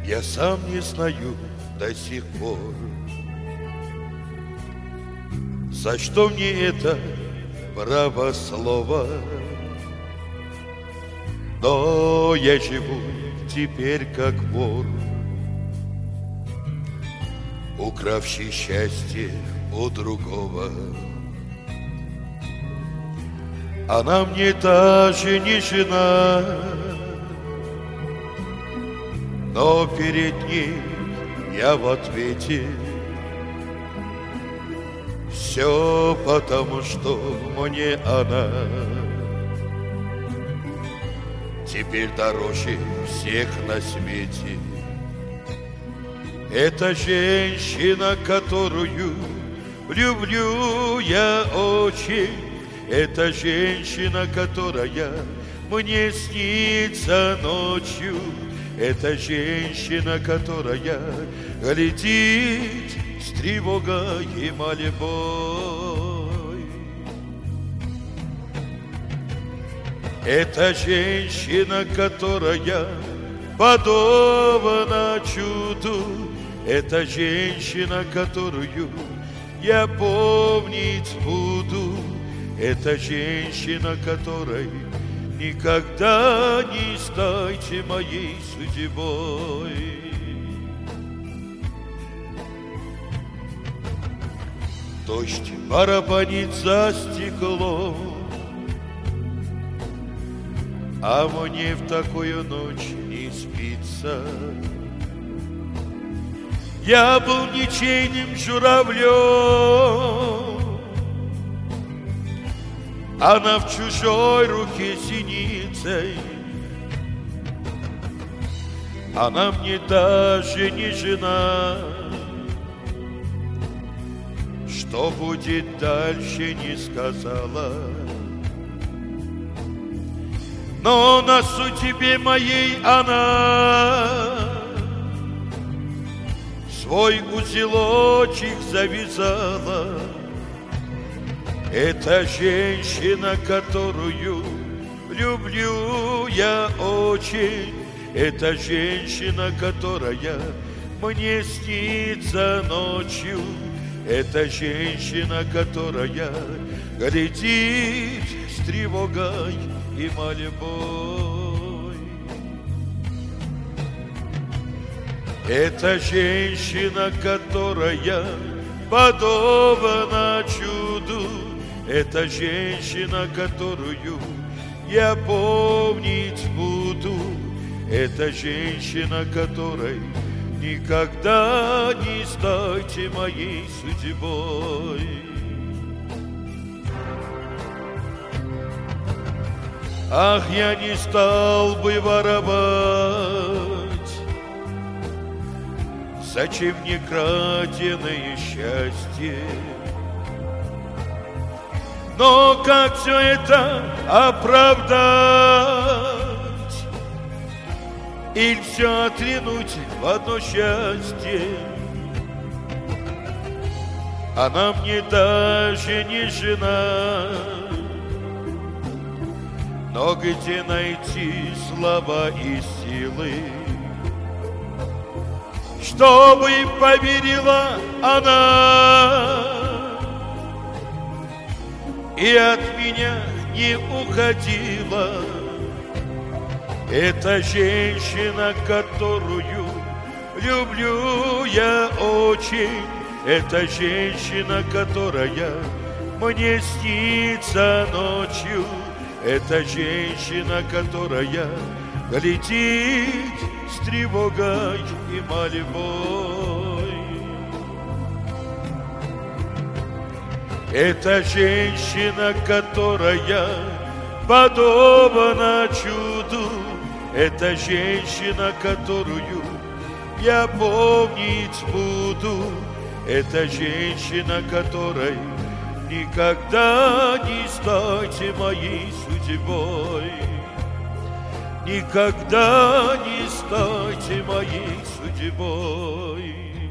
Я сам не знаю до сих пор, за что мне это право слова. Но я живу теперь как вор, укравший счастье у другого. Она мне даже не жена, но перед ней я в ответе. Все потому, что мне она теперь дороже всех на свете. Это женщина, которую люблю я очень. Это женщина, которая мне снится ночью. Это женщина, которая глядит с тревогой и мольбой. Это женщина, которая подобна чуду. Это женщина, которую я помнить буду. Это женщина, которой никогда не станьте моей судьбой. Дождь барабанит за стеклом, а мне в такую ночь не спится. Я был ничейным журавлем, она в чужой руке синицей. Она мне даже не жена. Что будет дальше, не сказала. Но на судьбе моей она свой узелочек завязала. Это женщина, которую люблю я очень. Это женщина, которая мне снится ночью. Это женщина, которая глядит с тревогой и мольбой. Это женщина, которая подобна чуду. Это женщина, которую я помнить буду. Это женщина, которой никогда не станьте моей судьбой. Ах, я не стал бы воровать, зачем мне краденое счастье? Но как все это оправдать? Или все отринуть в одно счастье? Она мне даже не жена. Но где найти слова и силы, чтобы поверила она и от меня не уходила? Это женщина, которую люблю я очень. Это женщина, которая мне снится ночью. Это женщина, которая глядит с тревогой и мольбой. Это женщина, которая подобна чуду. Это женщина, которую я помнить буду. Это женщина, которой никогда не станьте моей судьбой. Никогда не станьте моей судьбой.